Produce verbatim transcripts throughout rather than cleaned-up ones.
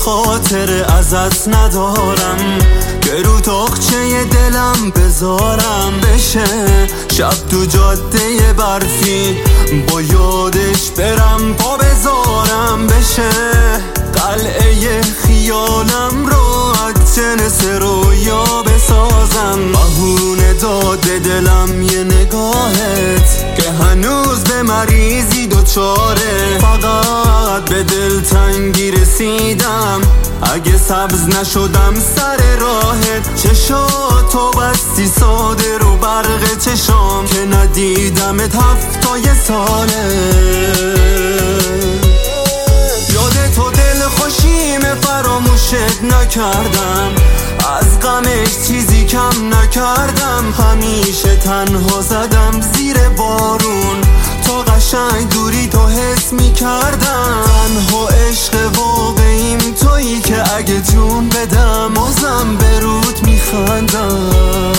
خاطر ازت ندارم که رو تاقچه دلم بذارم بشه شب تو جاده برفی با یادش برم پا بذارم بشه قلعه خیالم رو از جنس رویا بسازم بهونه داد به دلم یه نگاهت که هنوز به مریضی دوچاره فقط به دلتنگی رسیدم اگه سبز نشدم سر راهت چشاتو بستی ساده رو برق چشام که ندیدمت هفتای ساله یاد تو دل خوشیم فراموشت نکردم از غمش چیزی کم نکردم همیشه تنها زدم زیر بارون تا قشنگ دوری تو حس میکردم تنها عشق واقعیم تویی که اگه جون بدم بازم به رود میخندم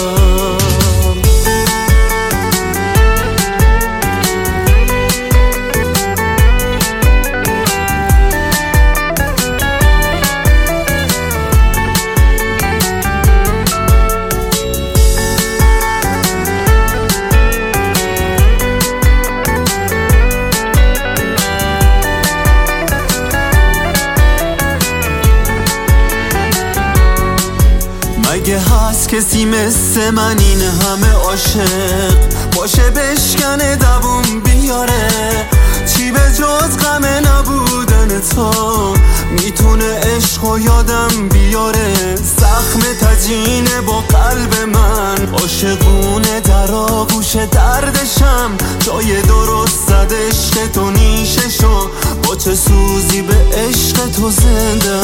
اگه هست کسی مثل من این همه عاشق باشه بشکنه دووم بیاره چی به جز غم نبودن تو میتونه عشق و یادم بیاره زخم تجینه با قلب من عاشقونه در آغوش دردشم جای درست زد عشق تو نیششو با چه سوزی به عشق تو زنده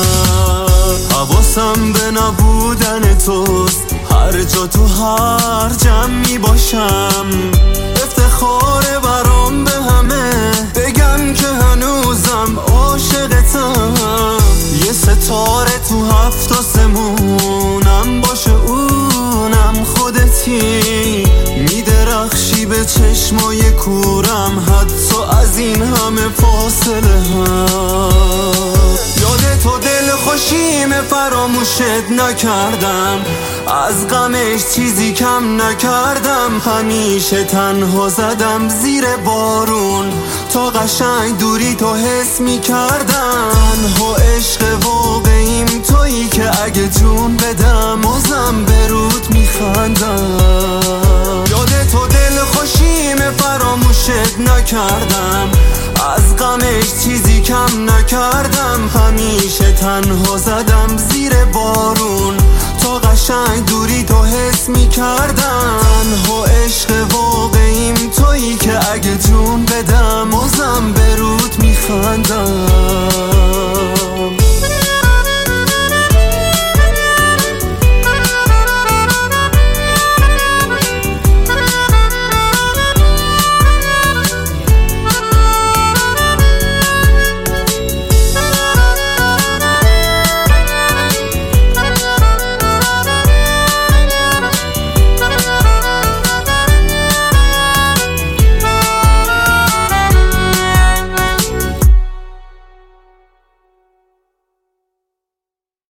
حواسم به نبودن توست هر جا تو هر جمعی باشم افتخاره برام به همه بگم که هنوزم عاشقتم یه ستاره تو هفت آسمونم باشه اونم خودتی میدرخشی به چشمای کورم حتی از این همه فاصله هم یاد تو دل خوشیم فراموشت نکردم از غمش چیزی کم نکردم همیشه تنها زدم زیر بارون تا قشنگ دوری تو حس میکردم تنها عشق واقعیم تویی که اگه جون بدم بازم به رود میخندم یاد تو دل خوشیم فراموشت نکردم از غمش چیزی کم نکردم همیشه تنها زدم زیر بارون تا قشنگ دوری تو حس میکردم تنها عشق واقعیم تویی که اگه جون بدم بازم به رود میخندم